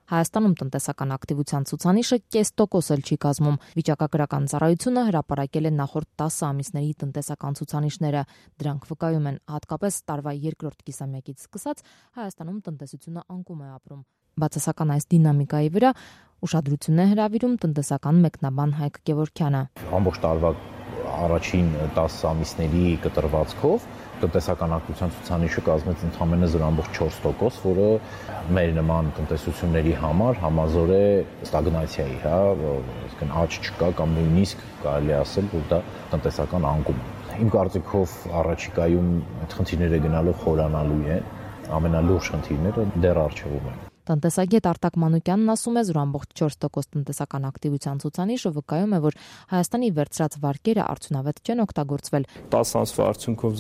Հայաստանում տնտեսական ակտիվության ցուցանիշը 0.5% էլ չի կազմում։ Վիճակագրական ծառայությունը հրապարակել է նախորդ 10 ամիսների տնտեսական ցուցանիշները։ Դրանք վկայում են, հատկապես տարվա երկրորդ կիսամյակից սկսած Հայաստանում տնտեսությունը անկում է ապրում։ Բացասական այս դինամիկայի վրա ուշադրություն է հրավիրում տնտեսական մեկնաբան Հայկ Գևորգյանը։ Ամբողջ տարվա առաջին 10 ամիսների կտրվածքով տնտեսական ակտիվության ցուցանիշը կազմեց ընդամենը 0.4%, որը մեր նման տնտեսությունների համար համազոր է ստագնացիայի, այսինքն աճ չկա կամ նույնիսկ կարելի ասել, որ դա տնտեսական անկում է։ Իմ կարծիքով առաջիկայում այդ խնդիրները գնալով խորանալու են, ամենալուրջ խնդիրները դեռ առջևում են։ Տնտեսագետ Արտակ Մանուկյանն ասում է 0.4% տնտեսական ակտիվության ցուցանիշը վկայում է, որ Հայաստանի վերցրած վարկերը արդյունավետ չեն օգտագործվել։ 10 ամսվա արդյունքով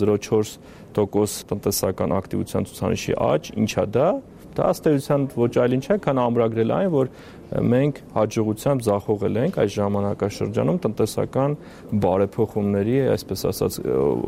0.4% տնտեսական ակտիվության ցուցանիշի աճ, ինչա դա ըստ էության ոչ այլ ինչ է, քան ամրագրել այն, որ մենք հաջողությամբ ձախողել ենք այս ժամանակաշրջանում տնտեսական բարեփոխումների, այսպես ասած,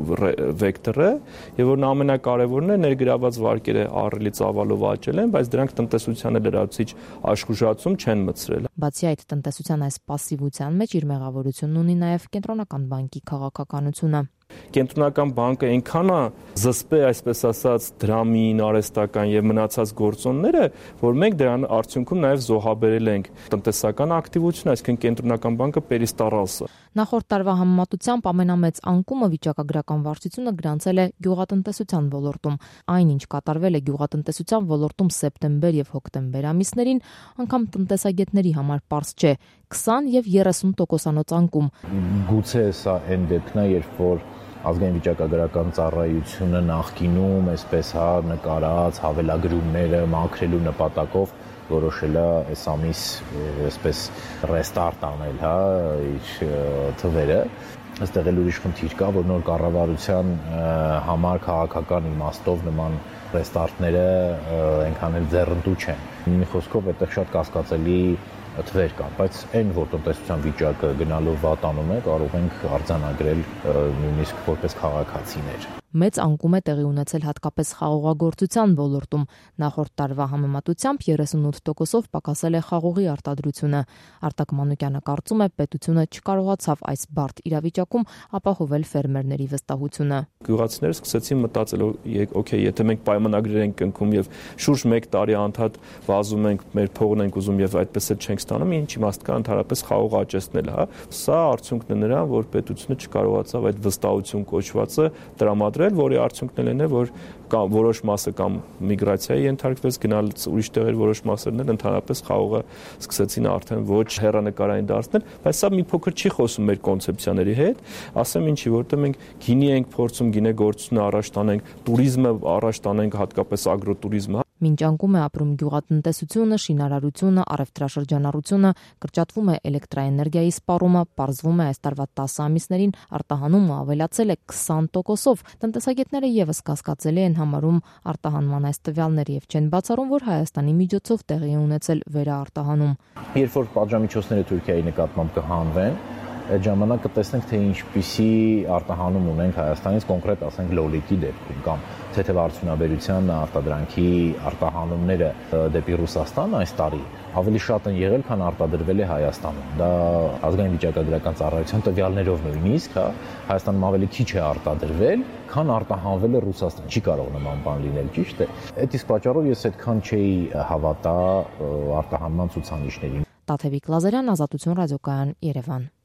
վեկտորը, եւ որն ամենակարևորն է, ներգրաված վարկերը ահռելի ծավալով աճել են, բայց դրանք տնտեսությանը լրացուցիչ աշխուժացում չեն մտցրել։ Բացի այդ, տնտեսության այս պասիվության մեջ իր մեղավորությունն ունի նաև Կենտրոնական բանկի քաղաքականությունը։ Կենտրոնական բանկը այնքան է զսպե, այսպես ասած, դրամին, արհեստական եւ մնացած գործոնները, որ մենք դրան արդյունքում նաեւ զոհաբերել ենք տնտեսական ակտիվությունը, այսինքն Կենտրոնական բանկը պերիստարալսը։ Նախորդ տարվա համեմատությամբ ամենամեծ անկումը վիճակագրական վարչությունը գրանցել է գյուղատնտեսության ոլորտում։ Այն, ինչ կատարվել է գյուղատնտեսության ոլորտում սեպտեմբեր եւ հոկտեմբեր ամիսներին, անգամ տնտեսագետների համար պարզ չէ։ 20 եւ 30% անկում։ Գուցե սա այն դեպքն է, երբ որ ազգային վիճակագրական ծառայությունը նախկինում այսպես նկարած հավելագրումները մաքրելու նպատակով որոշել է այս ամիս այսպես ռեստարտ անել, իր թվերը։ Այստեղ էլ ուրիշ խնդիր կա, որ նոր կառավարության համար քաղաքական իմաստով նման ռեստարտները այնքան էլ ձեռնտու չեն։ Մի խոսքով այդտեղ շատ կասկածելի թվեր կան, բայց այն, որ տնտեսության վիճակը գնալով վատանում է, կարող ենք արձանագրել նույնիսկ որպես քաղաքացիներ։ Մեծ անկում է տեղի ունեցել հատկապես խաղողագործության ոլորտում։ Նախորդ տարվա համեմատությամբ 38%-ով պակասել է խաղողի արտադրությունը։ Արտակ Մանուկյանը կարծում է, պետությունը չկարողացավ այս բարդ իրավիճակում ապահովել ֆերմերների վստահությունը։ Գյուղացիները սկսեցին մտածել, օքեյ, եթե մենք պայմանագրեր ենք կնքում եւ շուրջ 1 տարի անդադ վազում ենք, մեր փողն ենք ուզում եւ այդպես էլ չենք ստանում, ինչ իմաստ կա ընդհանրապես խաղող աճեցնել, Սա արդյունքն է նրան, որ պետությունը չկարողացավ այդ վստահություն կոչվածը տրամադրել, որի արդյունքն էլ է, որ որոշ մասը կամ միգրացիայի ենթարկվեց, գնալ ուրիշ տեղեր, որոշ մասերն էլ ընդհանրապես խաղողը սկսեցին արդեն ոչ հեռանկարային դարձնել, բայց սա մի փոքր չի խոսում մեր կոնցեպցիաների հետ, ասեմ ինչի, որտեղ մենք գինի ենք փորձում, գինեգործությունը առաջ տանենք, туриզմը առաջ տանենք, հատկապես ագրոտուրիզմը։ Մինչ անկում է ապրում գյուղատնտեսությունը, շինարարությունը, առևտրաշրջանառությունը, կրճատվում է էլեկտրաէներգիայի սպառումը, պարզվում է այս տարվա 10 ամիսներին արտահանումը ավելացել է 20%-ով։ Տնտեսագետները եւս կասկածելի են համարում արտահանման այս տվյալները եւ չեն բացառում, որ Հայաստանի միջոցով տեղի է ունեցել վերաարտահանում։ Երբ որ պատժամիջոցները Թուրքիայի նկատմամբ կհանվեն, այդ ժամանակ կտեսնենք, թե ինչպիսի արտահանում ունենք Հայաստանից, կոնկրետ ասենք լոլիկի դեպքում կամ թեթևարդյունաբերության արտադրանքի արտահանումները դեպի Ռուսաստան այս տարի ավելի շատ են եղել, քան արտադրվել է Հայաստանում։ Դա ազգային վիճակագրական ծառայության տվյալներով նույնիսկ, Հայաստանում ավելի քիչ է արտադրվել, քան արտահանվել է Ռուսաստան։ Չի կարող նման բան լինել, ճիշտ է։ Այդ իսկ պատճառով ես այդքան չէի հավատա արտահանման ցուցանիշներին։ Տաթևիկ Լազարյան, Ազատություն ռադիոկայան, Երևան։